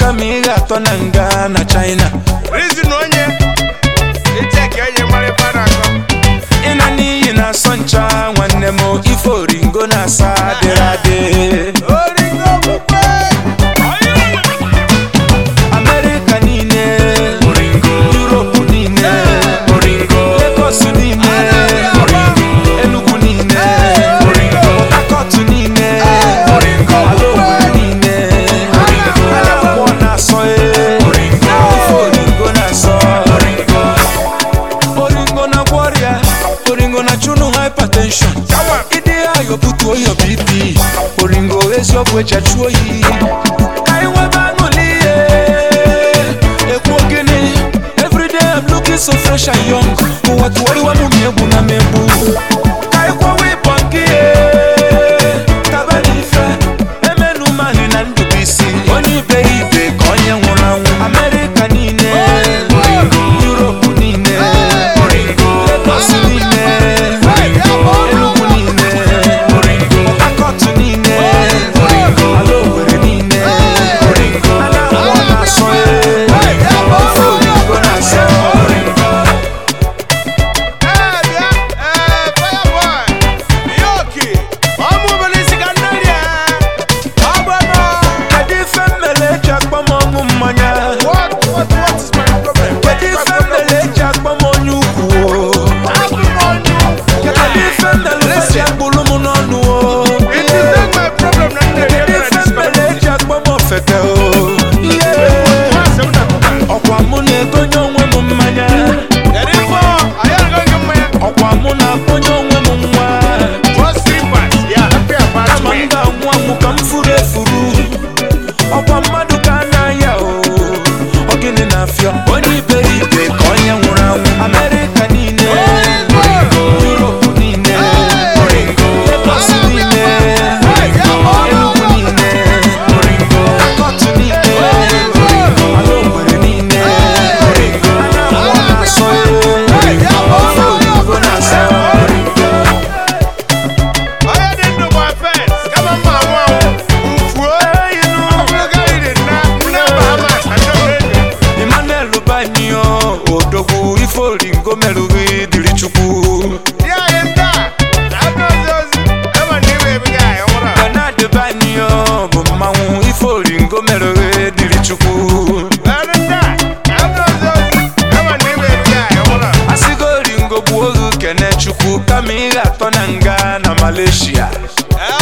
kama ị ga-atọ na nga na China. Reason onye echeke enye mara fara akọ. Ịna n'iyi na asọ ncha nwanne m ife oringo na-asa adịrị adị. Oringo bukwe. America niile oringo, Europe niile oringo, Lagos niile oringo, Enugu niile oringo, Port niile oringo, Alogwe niile oringo, Anambra na-asọ oringo, ife oringo na-asọ oringo. Oringo na warrior, oringo na chunu hypertension. Ịdị ayo butuo yo BP, oringo eziokwu eji achụ oyi. Ka iwebe aṅụli everyday I'm looking so fresh and young. What worry wa mumi egwu na megbu. Ka ikwa we bonki tabani ife emenu mani na ndubisi. Oni ibe ka onye nwụrụ anwụ. America niile Europe niile Lagos niile Enugu niile Port niile Alogwe niile Anambra na-asọ oringo merugi diri chukwu. Kana de banyo bu manwu ife oringo merugi diri chukwu. Asigo oringo bu oru kene chukwu kama ị ga-atọ na nga na Malaysia.